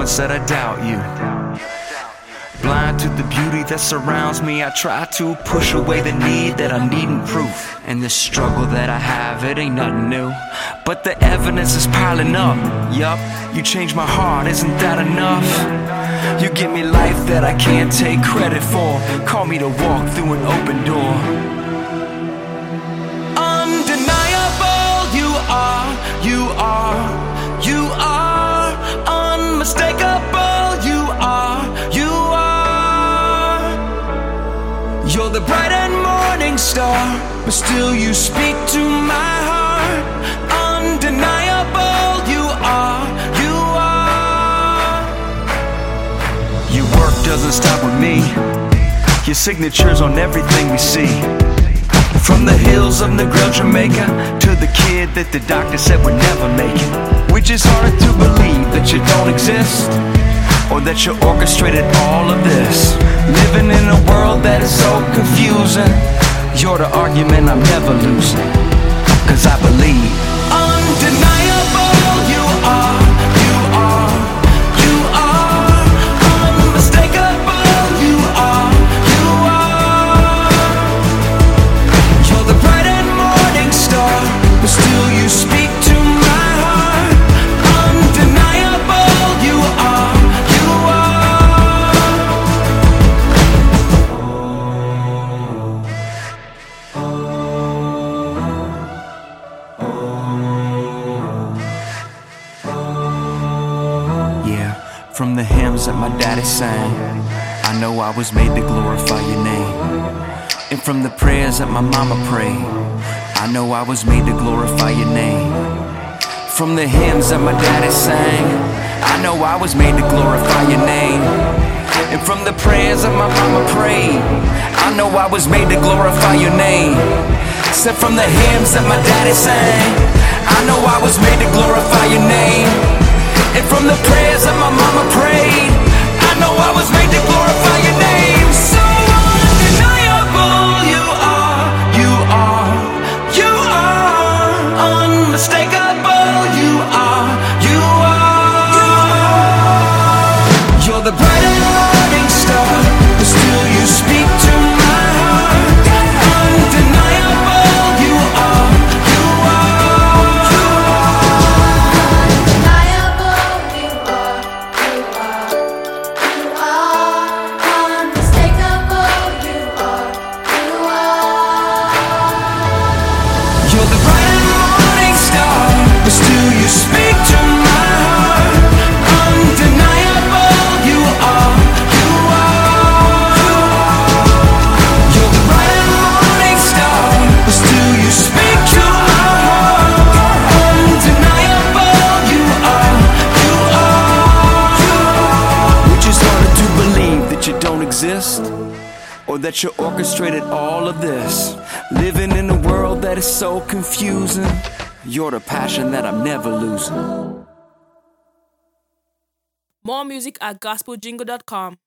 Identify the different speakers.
Speaker 1: promise that I doubt you. Blind to the beauty that surrounds me, I try to push away the need that I needn't proof. And this struggle that I have, it ain't nothing new, but the evidence is piling up. Yup, you changed my heart, isn't that enough? You give me life that I can't take credit for. Call me to walk through an open door. Undeniable, you are, you are, you are. Unmistakable, you are, you are. You're the bright and morning star, but still you speak to my heart. Undeniable, you are, you are. Your work doesn't stop with me. Your signature's on everything we see. From the hills of Negril, Jamaica, to the kid that the doctor said would never make it. Which is harder to believe, that you don't exist, or that you orchestrated all of this? Living in a world that is so confusing. You're the argument I'm never losing, 'cause I believe. Undeniable, you are, you are, you are. Unmistakable, you are, you are. You're the bright and morning star, but still you speak to my heart. Undeniable, you are, you are. Yeah, from the hymns that my daddy sang, I know I was made to glorify your name. And from the prayers that my mama prayed, I know I was made to glorify your name. From the hymns that my daddy sang, I know I was made to glorify your name. And from the prayers that my mama prayed, I know I was made to glorify your name. Said from the hymns that my daddy sang, I know I was made to glorify your name. And from the prayers that my mama prayed, I know I was made to glorify your name. So undeniable, you are, you are, you are. Unmistakable, you are, you are. You're the bright and morning star, but still you speak to my heart. Undeniable, you are, you are, you are.
Speaker 2: Undeniable, you are, you are, you are. Unmistakable, you are, you are.
Speaker 1: You're the bright and morning star, but still you speak to my heart. Undeniable, you are, you are. You're the bright and morning star, but still you speak to my heart. Undeniable, you are, you are. Which is harder to believe, that you don't exist, or that you orchestrated all of this? Living in a world that is so confusing. You're the passion that I'm never losing.
Speaker 3: More music at gospeljingle.com.